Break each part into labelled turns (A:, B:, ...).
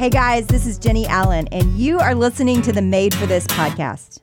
A: Hey guys, this is Jenny Allen, and you are listening to the Made for This podcast.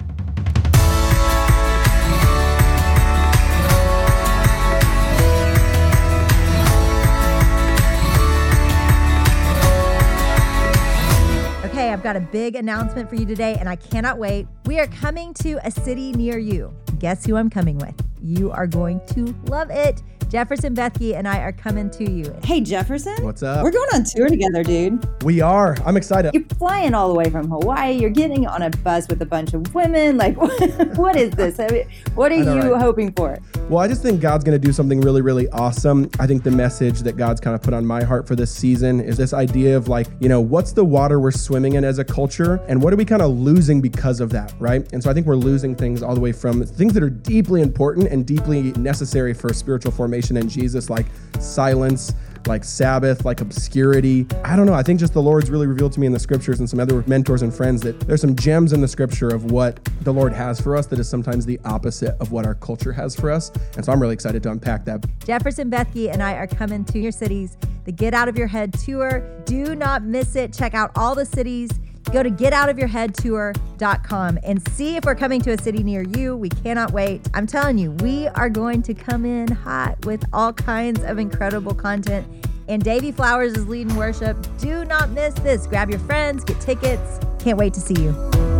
A: Okay, I've got a big announcement for you today, and I cannot wait. We are coming to a city near you. Guess who I'm coming with? You are going to love it. Jefferson Bethke and I are coming to you.
B: Hey, Jefferson.
C: What's up?
B: We're going on tour together, dude.
C: We are. I'm excited.
B: You're flying all the way from Hawaii. You're getting on a bus with a bunch of women. Like, what is this? I mean, what are you hoping for?
C: Well, I just think God's going to do something really, really awesome. I think the message that God's kind of put on my heart for this season is this idea of like, you know, what's the water we're swimming in as a culture? And what are we kind of losing because of that, right? And so I think we're losing things all the way from things that are deeply important and deeply necessary for spiritual formation in Jesus, like silence, like Sabbath, like obscurity. I don't know. I think just the Lord's really revealed to me in the scriptures and some other mentors and friends that there's some gems in the scripture of what the Lord has for us that is sometimes the opposite of what our culture has for us. And so I'm really excited to unpack that.
A: Jefferson Bethke and I are coming to your cities, the Get Out of Your Head tour. Do not miss it. Check out all the cities. Go to getoutofyourheadtour.com and see if we're coming to a city near you. We cannot wait. I'm telling you, we are going to come in hot with all kinds of incredible content. And Davey Flowers is leading worship. Do not miss this. Grab your friends, get tickets. Can't wait to see you.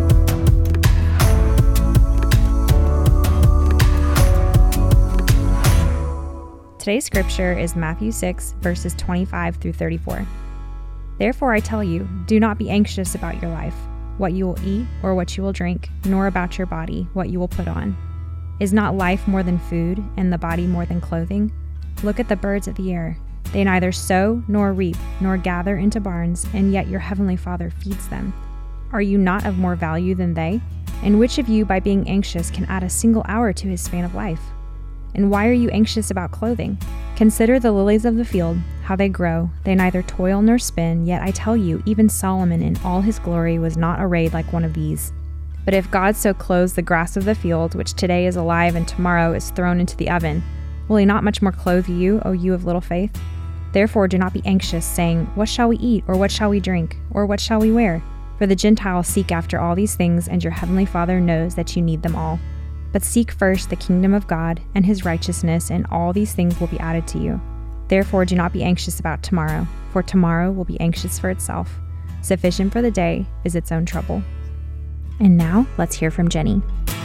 D: Today's scripture is Matthew 6, verses 25 through 34. Therefore I tell you, do not be anxious about your life, what you will eat or what you will drink, nor about your body, what you will put on. Is not life more than food, and the body more than clothing? Look at the birds of the air. They neither sow nor reap, nor gather into barns, and yet your heavenly Father feeds them. Are you not of more value than they? And which of you, by being anxious, can add a single hour to his span of life? And why are you anxious about clothing? Consider the lilies of the field, how they grow. They neither toil nor spin, yet I tell you, even Solomon in all his glory was not arrayed like one of these. But if God so clothes the grass of the field, which today is alive and tomorrow is thrown into the oven, will he not much more clothe you, O you of little faith? Therefore do not be anxious, saying, what shall we eat, or what shall we drink, or what shall we wear? For the Gentiles seek after all these things, and your heavenly Father knows that you need them all. But seek first the kingdom of God and his righteousness, and all these things will be added to you. Therefore do not be anxious about tomorrow, for tomorrow will be anxious for itself. Sufficient for the day is its own trouble. And now, let's hear from Jenny.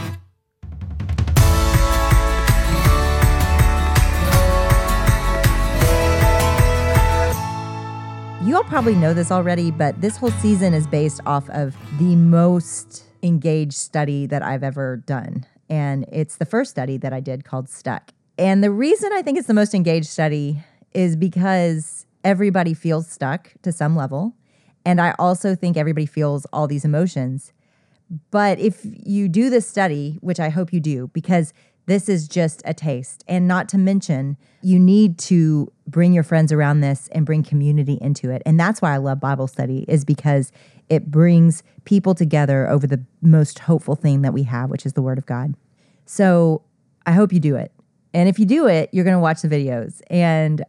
A: You all probably know this already, but this whole season is based off of the most engaged study that I've ever done. And it's the first study that I did called Stuck. And the reason I think it's the most engaged study is because everybody feels stuck to some level. And I also think everybody feels all these emotions. But if you do this study, which I hope you do, because this is just a taste, and not to mention, you need to bring your friends around this and bring community into it. And that's why I love Bible study, is because it brings people together over the most hopeful thing that we have, which is the Word of God. So I hope you do it. And if you do it, you're going to watch the videos. And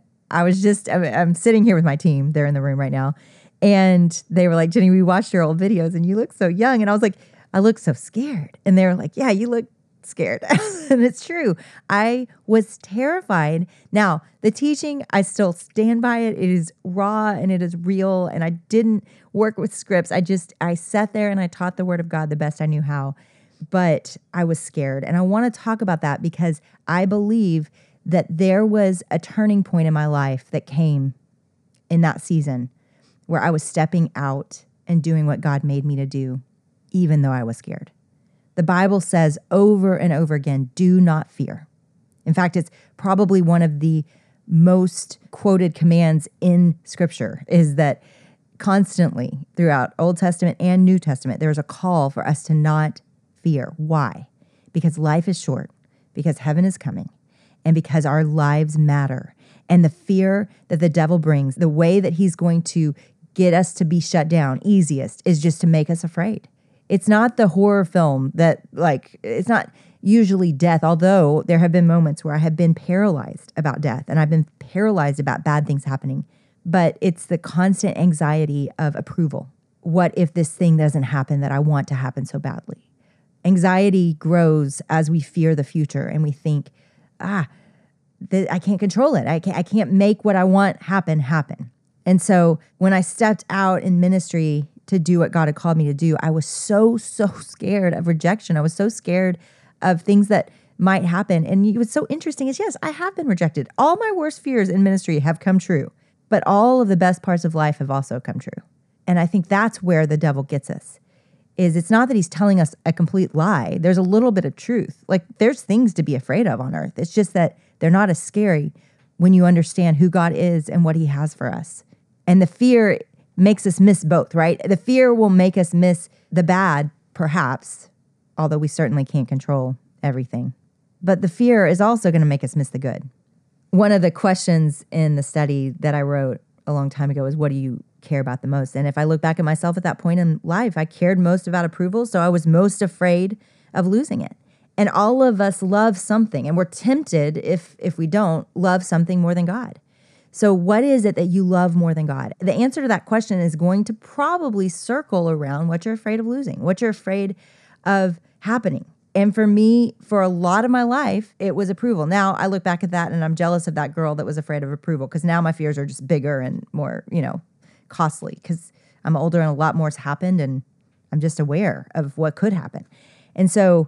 A: I'm sitting here with my team. They're in the room right now. And they were like, Jenny, we watched your old videos and you look so young. And I was like, I look so scared. And they were like, yeah, you look scared. And it's true. I was terrified. Now, the teaching, I still stand by it. It is raw and it is real. And I didn't work with scripts. I sat there and I taught the Word of God the best I knew how. But I was scared. And I want to talk about that because I believe that there was a turning point in my life that came in that season where I was stepping out and doing what God made me to do, even though I was scared. The Bible says over and over again, do not fear. In fact, it's probably one of the most quoted commands in Scripture is that constantly throughout Old Testament and New Testament, there's a call for us to not fear. Why? Because life is short, because heaven is coming, and because our lives matter. And the fear that the devil brings, the way that he's going to get us to be shut down easiest is just to make us afraid. It's not the horror film that, it's not usually death, although there have been moments where I have been paralyzed about death and I've been paralyzed about bad things happening. but it's the constant anxiety of approval. What if this thing doesn't happen that I want to happen so badly? Anxiety grows as we fear the future and we think, I can't control it. I can't make what I want happen. And so when I stepped out in ministry to do what God had called me to do, I was so scared of rejection. I was so scared of things that might happen. And what's so interesting is, yes, I have been rejected. All my worst fears in ministry have come true, but all of the best parts of life have also come true. And I think that's where the devil gets us. Is it's not that he's telling us a complete lie. There's a little bit of truth. Like, there's things to be afraid of on earth. It's just that they're not as scary when you understand who God is and what he has for us. And the fear makes us miss both, right? The fear will make us miss the bad, perhaps, although we certainly can't control everything. But the fear is also going to make us miss the good. One of the questions in the study that I wrote a long time ago is, what do you care about the most? And if I look back at myself at that point in life, I cared most about approval, so I was most afraid of losing it. And all of us love something, and we're tempted, if we don't, love something more than God. So what is it that you love more than God? The answer to that question is going to probably circle around what you're afraid of losing, what you're afraid of happening. And for me, for a lot of my life, it was approval. Now I look back at that and I'm jealous of that girl that was afraid of approval, because now my fears are just bigger and more, costly, because I'm older and a lot more has happened and I'm just aware of what could happen. And so,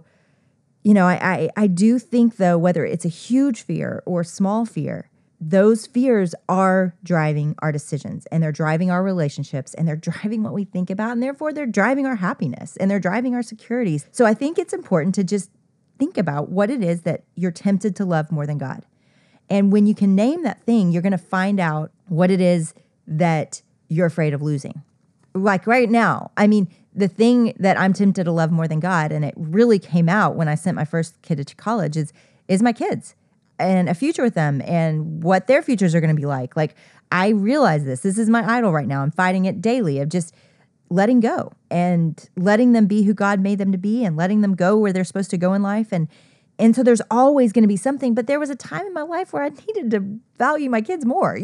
A: I do think, though, whether it's a huge fear or small fear, those fears are driving our decisions, and they're driving our relationships, and they're driving what we think about, and therefore they're driving our happiness, and they're driving our securities. So I think it's important to just think about what it is that you're tempted to love more than God. And when you can name that thing, you're going to find out what it is that you're afraid of losing. Like right now, the thing that I'm tempted to love more than God, and it really came out when I sent my first kid to college, is my kids and a future with them and what their futures are going to be like. Like, I realize this is my idol right now. I'm fighting it daily of just letting go and letting them be who God made them to be and letting them go where they're supposed to go in life. And so there's always going to be something, but there was a time in my life where I needed to value my kids more.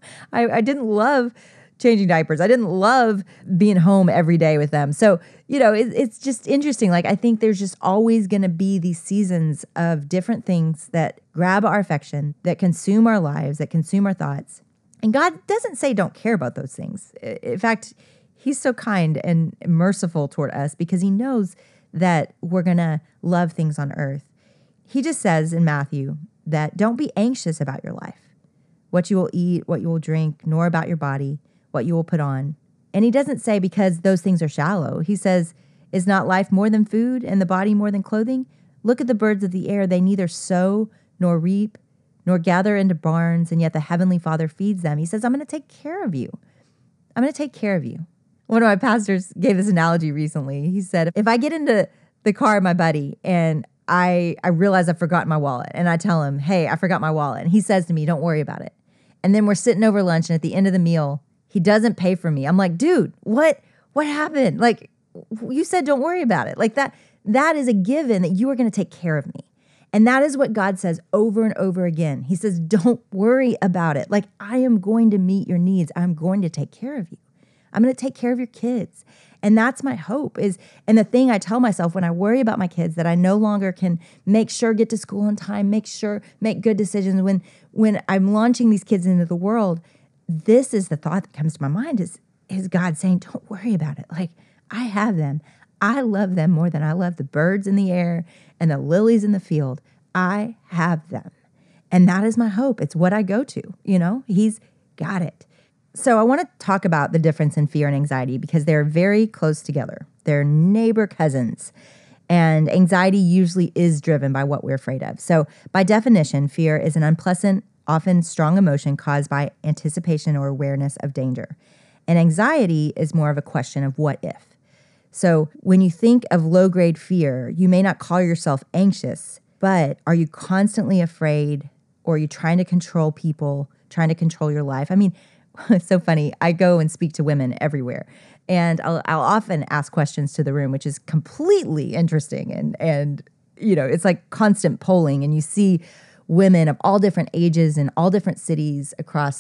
A: I didn't love changing diapers. I didn't love being home every day with them. So, it's just interesting. Like, I think there's just always going to be these seasons of different things that grab our affection, that consume our lives, that consume our thoughts. And God doesn't say don't care about those things. In fact, he's so kind and merciful toward us because he knows that we're going to love things on earth. He just says in Matthew that don't be anxious about your life, what you will eat, what you will drink, nor about your body, what you will put on. And he doesn't say because those things are shallow. He says, is not life more than food and the body more than clothing? Look at the birds of the air. They neither sow nor reap nor gather into barns, and yet the heavenly Father feeds them. He says, I'm going to take care of you. I'm going to take care of you. One of my pastors gave this analogy recently. He said, if I get into the car with my buddy and I realize I've forgotten my wallet, and I tell him, hey, I forgot my wallet. And he says to me, don't worry about it. And then we're sitting over lunch, and at the end of the meal, he doesn't pay for me. I'm like, dude, what happened? Like, you said don't worry about it. Like, that is a given that you are going to take care of me. And that is what God says over and over again. He says, don't worry about it. Like, I am going to meet your needs. I'm going to take care of you. I'm going to take care of your kids. And that's my hope and the thing I tell myself when I worry about my kids, that I no longer can make sure get to school on time, make good decisions when I'm launching these kids into the world. This is the thought that comes to my mind is God saying, don't worry about it. Like, I have them. I love them more than I love the birds in the air and the lilies in the field. I have them. And that is my hope. It's what I go to. He's got it. So I want to talk about the difference in fear and anxiety because they're very close together. They're neighbor cousins. And anxiety usually is driven by what we're afraid of. So by definition, fear is an unpleasant, often strong emotion caused by anticipation or awareness of danger. And anxiety is more of a question of what if. So when you think of low-grade fear, you may not call yourself anxious, but are you constantly afraid, or are you trying to control people, trying to control your life? It's so funny. I go and speak to women everywhere, and I'll often ask questions to the room, which is completely interesting. And it's like constant polling, and you see women of all different ages in all different cities across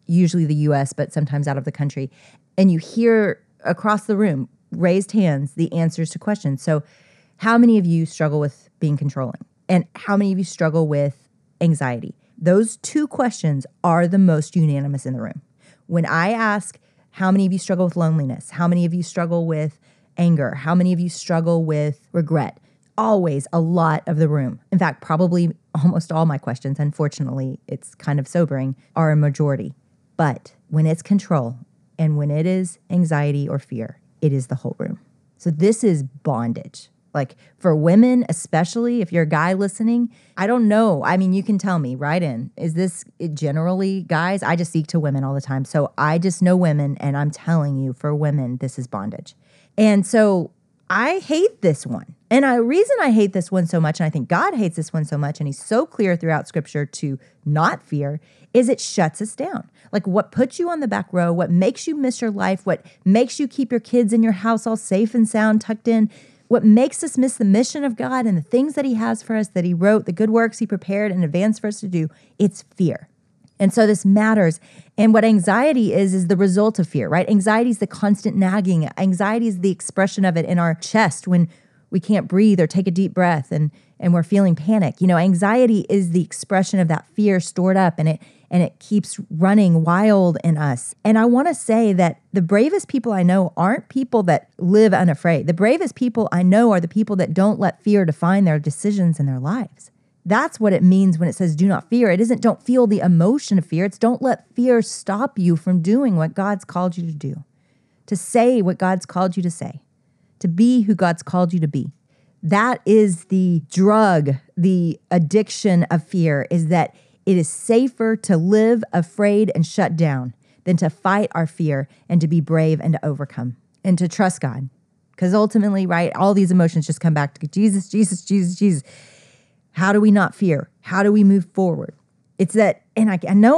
A: usually the US, but sometimes out of the country, and you hear across the room, raised hands, the answers to questions. So how many of you struggle with being controlling? And how many of you struggle with anxiety? Those two questions are the most unanimous in the room. When I ask, how many of you struggle with loneliness? How many of you struggle with anger? How many of you struggle with regret? Always a lot of the room. In fact, probably almost all my questions, unfortunately, it's kind of sobering, are a majority. But when it's control and when it is anxiety or fear, it is the whole room. So this is bondage. Like for women, especially if you're a guy listening, I don't know. I mean, you can tell me right in. Is this generally guys? I just speak to women all the time. So I just know women, and I'm telling you, for women, this is bondage. And so I hate this one. And the reason I hate this one so much, and I think God hates this one so much, and he's so clear throughout Scripture to not fear, is it shuts us down. Like what puts you on the back row, what makes you miss your life, what makes you keep your kids in your house all safe and sound, tucked in, what makes us miss the mission of God and the things that he has for us, that he wrote, the good works he prepared in advance for us to do, it's fear. And so this matters. And what anxiety is the result of fear, right? Anxiety is the constant nagging. Anxiety is the expression of it in our chest when we can't breathe or take a deep breath and we're feeling panic. You know, anxiety is the expression of that fear stored up, and it keeps running wild in us. And I want to say that the bravest people I know aren't people that live unafraid. The bravest people I know are the people that don't let fear define their decisions in their lives. That's what it means when it says do not fear. It isn't don't feel the emotion of fear. It's don't let fear stop you from doing what God's called you to do, to say what God's called you to say, to be who God's called you to be. That is the drug, the addiction of fear, is that it is safer to live afraid and shut down than to fight our fear and to be brave and to overcome and to trust God. Because ultimately, right, all these emotions just come back to Jesus, Jesus, Jesus, Jesus. How do we not fear? How do we move forward? It's that, and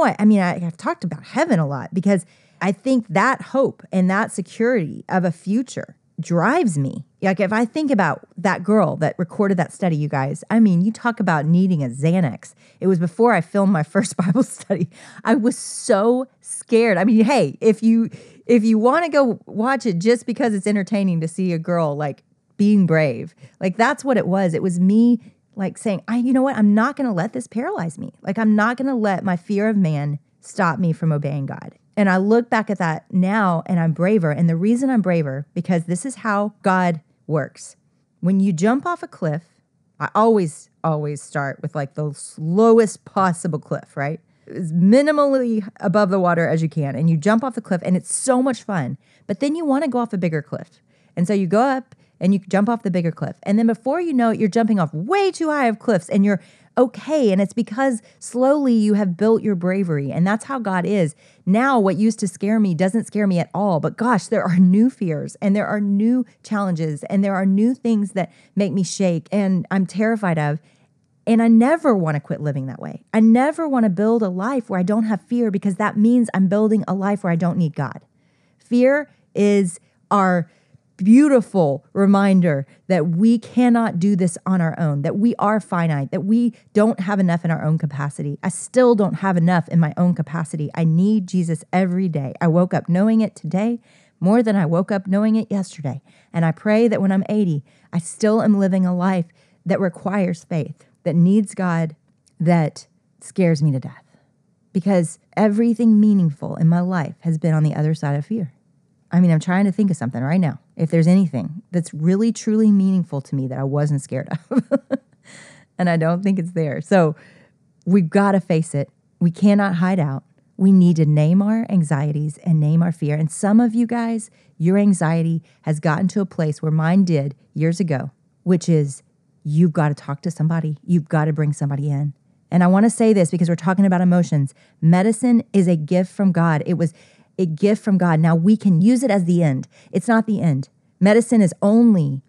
A: I've talked about heaven a lot because I think that hope and that security of a future drives me. Like if I think about that girl that recorded that study, you guys, I mean, you talk about needing a Xanax. It was before I filmed my first Bible study. I was so scared. I mean, hey, if you want to go watch it just because it's entertaining to see a girl like being brave, like that's what it was. It was me like saying, you know what? I'm not going to let this paralyze me. Like I'm not going to let my fear of man stop me from obeying God. And I look back at that now and I'm braver. And the reason I'm braver, because this is how God works. When you jump off a cliff, I always start with like the lowest possible cliff, right? As minimally above the water as you can. And you jump off the cliff and it's so much fun. But then you want to go off a bigger cliff. And so you go up and you jump off the bigger cliff. And then before you know it, you're jumping off way too high of cliffs and you're okay. And it's because slowly you have built your bravery. And that's how God is. Now, what used to scare me doesn't scare me at all. But gosh, there are new fears and there are new challenges and there are new things that make me shake and I'm terrified of. And I never want to quit living that way. I never want to build a life where I don't have fear because that means I'm building a life where I don't need God. Fear is our beautiful reminder that we cannot do this on our own, that we are finite, that we don't have enough in our own capacity. I still don't have enough in my own capacity. I need Jesus every day. I woke up knowing it today more than I woke up knowing it yesterday. And I pray that when I'm 80, I still am living a life that requires faith, that needs God, that scares me to death. Because everything meaningful in my life has been on the other side of fear. I mean, I'm trying to think of something right now. If there's anything that's really, truly meaningful to me that I wasn't scared of. And I don't think it's there. So we've got to face it. We cannot hide out. We need to name our anxieties and name our fear. And some of you guys, your anxiety has gotten to a place where mine did years ago, which is you've got to talk to somebody. You've got to bring somebody in. And I want to say this because we're talking about emotions. Medicine is a gift from God. It was a gift from God. Now we can use it as the end. It's not the end. Medicine is only,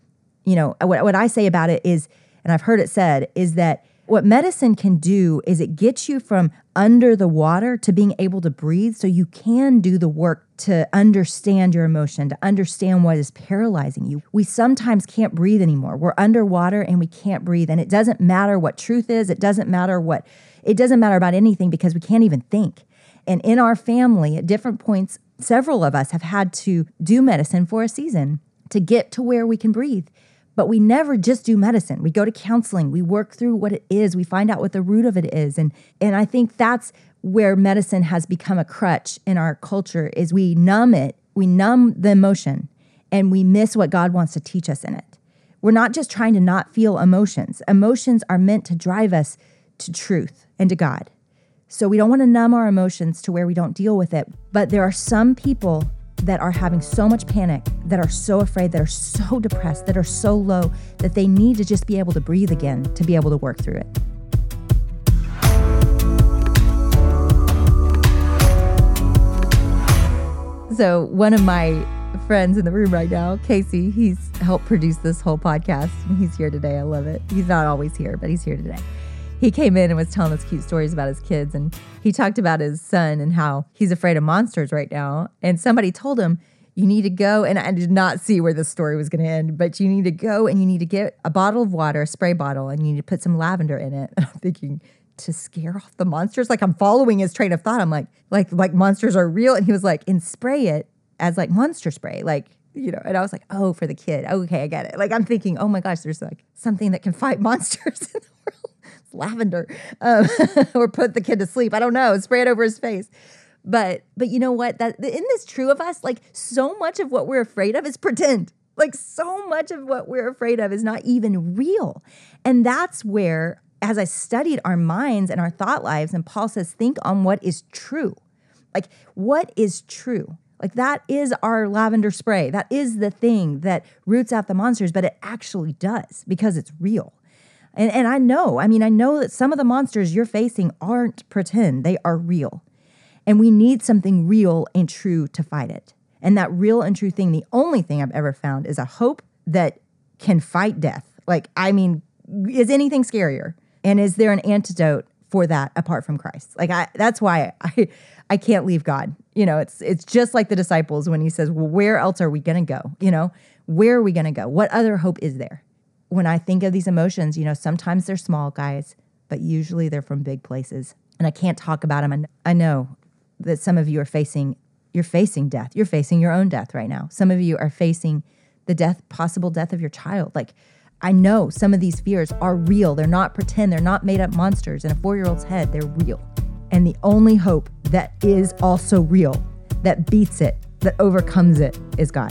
A: what I say about it is, and I've heard it said, is that what medicine can do is it gets you from under the water to being able to breathe so you can do the work to understand your emotion, to understand what is paralyzing you. We sometimes can't breathe anymore. We're underwater and we can't breathe. And it doesn't matter what truth is. It doesn't matter about anything because we can't even think. And in our family, at different points, several of us have had to do medicine for a season to get to where we can breathe. But we never just do medicine. We go to counseling. We work through what it is. We find out what the root of it is. And I think that's where medicine has become a crutch in our culture, is we numb it. We numb the emotion and we miss what God wants to teach us in it. We're not just trying to not feel emotions. Emotions are meant to drive us to truth and to God. So we don't want to numb our emotions to where we don't deal with it. But there are some people that are having so much panic, that are so afraid, that are so depressed, that are so low, that they need to just be able to breathe again to be able to work through it. So one of my friends in the room right now, Casey, he's helped produce this whole podcast, and he's here today. I love it. He's not always here, but he's here today. He came in and was telling us cute stories about his kids, and he talked about his son and how he's afraid of monsters right now. And somebody told him, you need to go, and I did not see where this story was going to end, but you need to go and you need to get a bottle of water, a spray bottle, and you need to put some lavender in it. And I'm thinking, to scare off the monsters? Like, I'm following his train of thought. I'm like monsters are real. And he was like, and spray it as like monster spray, like, you know. And I was like, oh, for the kid. Okay, I get it. Like, I'm thinking, oh my gosh, there's like something that can fight monsters in the world. It's lavender. Or put the kid to sleep. I don't know. Spray it over his face. But you know what? Isn't this true of us? Like, so much of what we're afraid of is pretend. Like, so much of what we're afraid of is not even real. And that's where, as I studied our minds and our thought lives, and Paul says, think on what is true. Like, what is true? Like, that is our lavender spray. That is the thing that roots out the monsters, but it actually does, because it's real. And I know that some of the monsters you're facing aren't pretend. They are real. And we need something real and true to fight it. And that real and true thing, the only thing I've ever found, is a hope that can fight death. Like, I mean, is anything scarier? And is there an antidote for that apart from Christ? Like, that's why I can't leave God. You know, it's just like the disciples when he says, well, where else are we going to go? You know, where are we going to go? What other hope is there? When I think of these emotions, you know, sometimes they're small, guys, but usually they're from big places. And I can't talk about them. And I know that some of you are facing death. You're facing your own death right now. Some of you are facing the possible death of your child. Like, I know some of these fears are real. They're not pretend. They're not made up monsters in a 4-year-old's head. They're real. And the only hope that is also real, that beats it, that overcomes it, is God.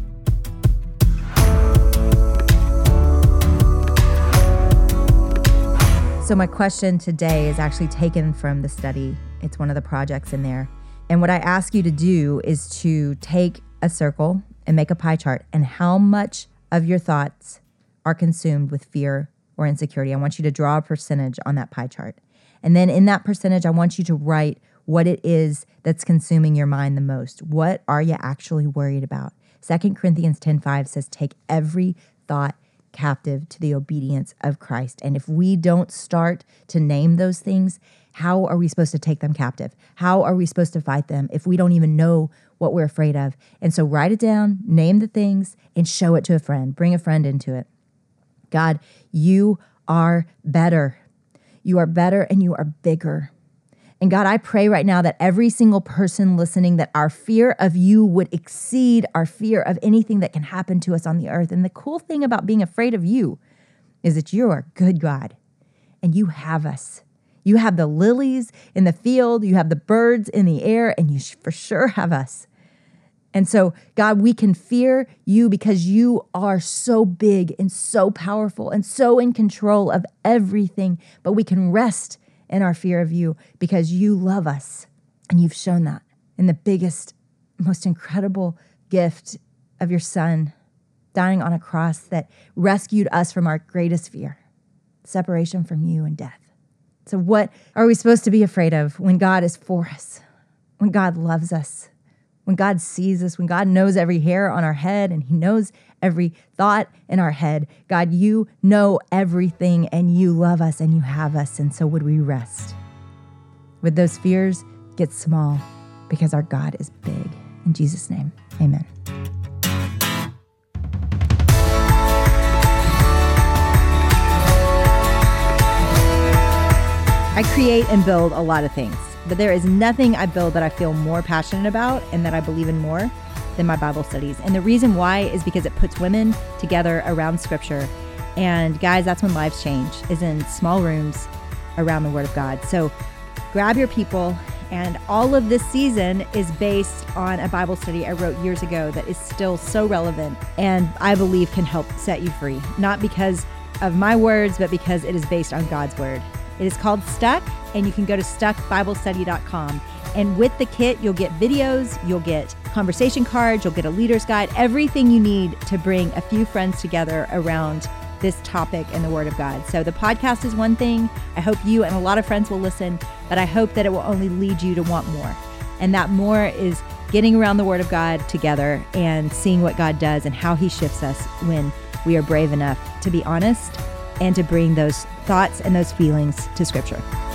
A: So my question today is actually taken from the study. It's one of the projects in there. And what I ask you to do is to take a circle and make a pie chart, and how much of your thoughts are consumed with fear or insecurity. I want you to draw a percentage on that pie chart. And then in that percentage, I want you to write what it is that's consuming your mind the most. What are you actually worried about? 2 Corinthians 10:5 says, take every thought captive to the obedience of Christ. And if we don't start to name those things, how are we supposed to take them captive? How are we supposed to fight them if we don't even know what we're afraid of? And so write it down, name the things, and show it to a friend. Bring a friend into it. God, you are better. You are better and you are bigger. And God, I pray right now that every single person listening, that our fear of you would exceed our fear of anything that can happen to us on the earth. And the cool thing about being afraid of you is that you are a good God and you have us. You have the lilies in the field, you have the birds in the air, and you for sure have us. And so, God, we can fear you because you are so big and so powerful and so in control of everything. But we can rest in our fear of you because you love us. And you've shown that in the biggest, most incredible gift of your Son dying on a cross that rescued us from our greatest fear, separation from you and death. So what are we supposed to be afraid of when God is for us, when God loves us, when God sees us, when God knows every hair on our head and he knows every thought in our head? God, you know everything and you love us and you have us. And so would we rest? Would those fears get small because our God is big? In Jesus' name, amen. I create and build a lot of things. But there is nothing I build that I feel more passionate about and that I believe in more than my Bible studies. And the reason why is because it puts women together around Scripture. And guys, that's when lives change, is in small rooms around the Word of God. So grab your people. And all of this season is based on a Bible study I wrote years ago that is still so relevant and I believe can help set you free. Not because of my words, but because it is based on God's Word. It is called Stuck, and you can go to stuckbiblestudy.com. And with the kit, you'll get videos, you'll get conversation cards, you'll get a leader's guide, everything you need to bring a few friends together around this topic in the Word of God. So the podcast is one thing. I hope you and a lot of friends will listen, but I hope that it will only lead you to want more. And that more is getting around the Word of God together and seeing what God does and how He shifts us when we are brave enough to be honest and to bring those thoughts and those feelings to Scripture.